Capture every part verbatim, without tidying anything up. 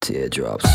Teardrops.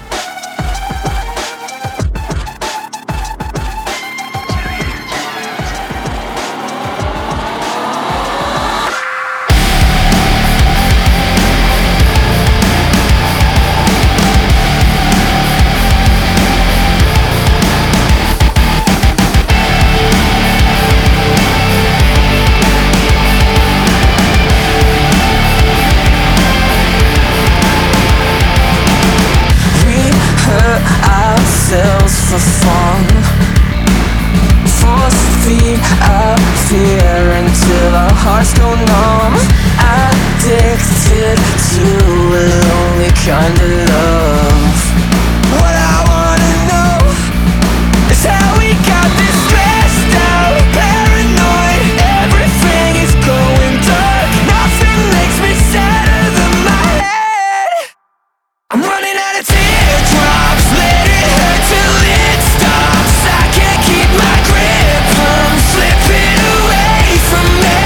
For fun, force feed our fear until our hearts go numb. Addicted to a lonely kind of love. What I wanna know is how we got this stressed out, paranoid. Everything is going dark. Nothing makes me sadder than my head. I'm running out of teardrops. Let it hurt till it stops. I can't keep my grip. I'm slipping away from me.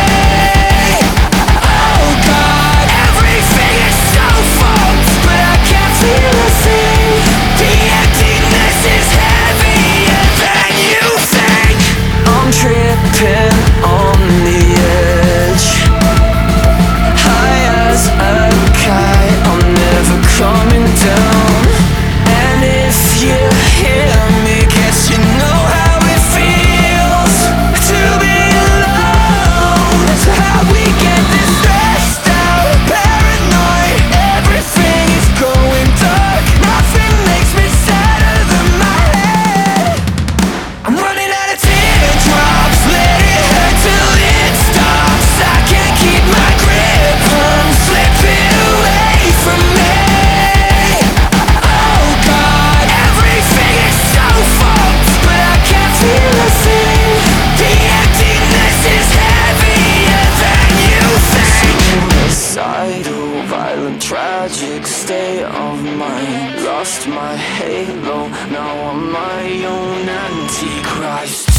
Oh God, everything is so fucked, but I can't feel a thing. The emptiness is heavier than you think. I'm tripping on the edge, high as a kite. I'm never coming down. And if you hear me, guess you know how it feels to be alone. So how we get this stressed out, paranoid. Everything is going dark. Nothing makes me sadder than my head. I'm running out of teardrops. Let it hurt till it stops. I can't keep my grip. I'm slipping away from me. Oh God, everything is so fucked, but I can't feel a thing. The emptiness is heavier than you think. Suicidal, violent, tragic state of mind. Lost my halo, now I'm my own antichrist.